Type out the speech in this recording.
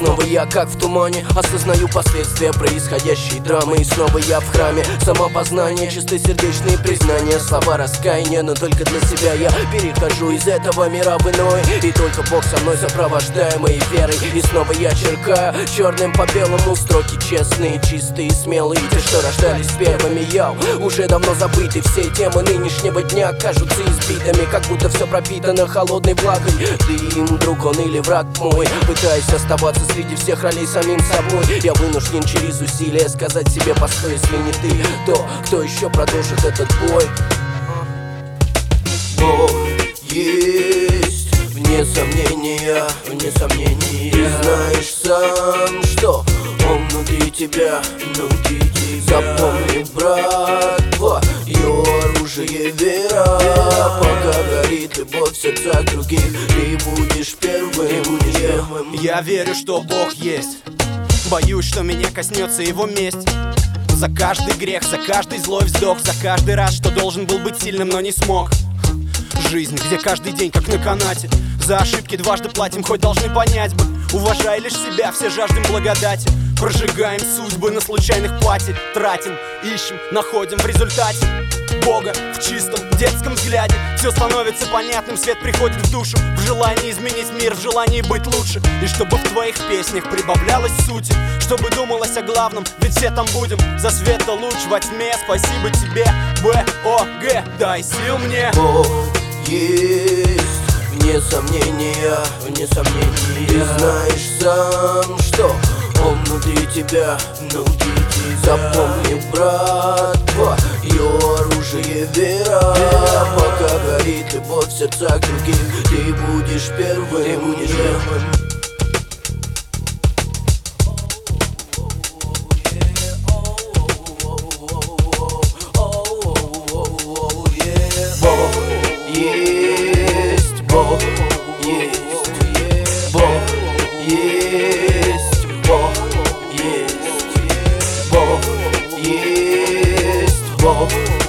снова я как в тумане, осознаю последствия происходящей драмы. И снова я в храме самопознания, чистосердечные признания, слова раскаяния, но только для себя я перехожу из этого мира в иной. И только Бог со мной, сопровождаемый верой. И снова я черкаю черным по белому строки честные, чистые, смелые, те, что рождались первыми. Я уже давно забыты, все темы нынешнего дня кажутся избитыми, как будто все пропитано холодной влагой. Ты им друг он или враг мой, пытаясь оставаться среди всех ролей самим собой. Я вынужден через усилия сказать себе: постой, если не ты, то кто еще продолжит этот бой? Бог есть, вне сомнения, вне сомнений. Ты знаешь сам, что он внутри тебя, внутри тебя. Запомни, брат, твое оружие вера. Пока горит любовь в сердцах других, ты будешь первым. Я верю, что Бог есть, боюсь, что меня коснется его месть. За каждый грех, за каждый злой вздох, за каждый раз, что должен был быть сильным, но не смог. Жизнь, где каждый день как на канате, за ошибки дважды платим, хоть должны понять бы. Уважай лишь себя, все жаждем благодати. Прожигаем судьбы на случайных пати, тратим, ищем, находим в результате Бога в чистом детском взгляде. Все становится понятным, свет приходит в душу, в желании изменить мир, в желании быть лучше. И чтобы в твоих песнях прибавлялось сути, чтобы думалось о главном, ведь все там будем. За света луч во тьме, спасибо тебе, Б-О-Г, дай сил мне. Бог есть, вне сомнения, вне сомнений. Ты знаешь сам, что он внутри тебя, внутри тебя. Запомни, брат, твое оружие вера. Пока горит любовь в сердцах других, ты будешь первым, ты будешь первым. Бог есть, Бог есть, Бог есть, Бог есть, Бог есть, Бог.